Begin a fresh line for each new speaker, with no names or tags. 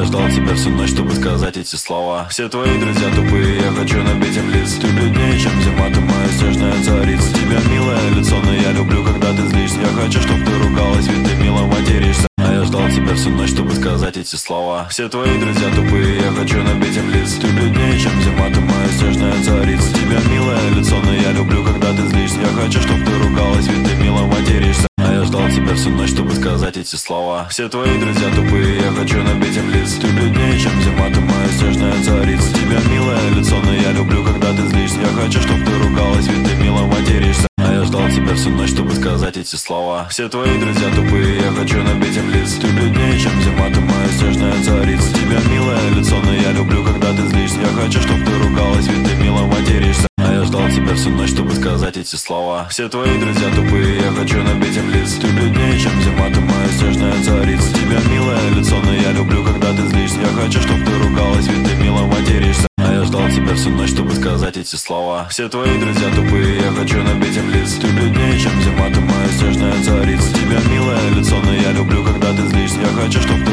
ждал тебя всю ночь, чтобы сказать эти слова. Все твои друзья тупые, я хочу набить им лиц. Ты бледнее, чем зима, ты моя снежная царица. Тебя милое лицо, но я люблю, когда ты злишься. Я хочу, чтоб ты ругалась, ведь ты мило материшься. А я ждал тебя всю ночь, чтобы сказать эти слова. Все твои друзья тупые, я хочу набить им лиц. Ты бледнее, чем зима, ты моя снежная царица. Тебя милое лицо, но я люблю, когда ты злишься. Я хочу, чтоб ты ругалась, ведь ты мило материшься. А я ждал тебя всю ночь, чтобы сказать эти слова. Все твои друзья тупые, я хочу набить им лиц. Ты бледнее, чем зима, ты моя снежная царица. Тебя милое лицо, но я люблю, когда ты злишься. Я хочу, чтоб ты ругалась, ведь ты мило материшься. А я ждал тебя всю ночь, чтобы сказать эти слова. Все твои друзья тупые, я хочу набить им лиц. Ты бледнее, чем зима, ты моя снежная царица. Тебя милое лицо, но я люблю, когда ты злишься. Я хочу, чтоб ты ругалась, ведь ты мило материшься. А я ждал тебя всю ночь, чтобы сказать эти слова. Все твои друзья тупые, я хочу набить им лиц. Ты бледнее, чем зима, ты моя снежная царица. Тебя милое лицо, но я люблю, когда ты злишься. Я хочу, чтоб ты ругалась, ведь ты мило материшься. А я ждал тебя всю ночь, чтобы сказать эти слова. Все твои друзья тупые, я хочу набить им лиц. Ты бледнее, чем зима, ты моя снежная царица. Тебя милое лицо, но я люблю, когда ты злишься. Я хочу, чтоб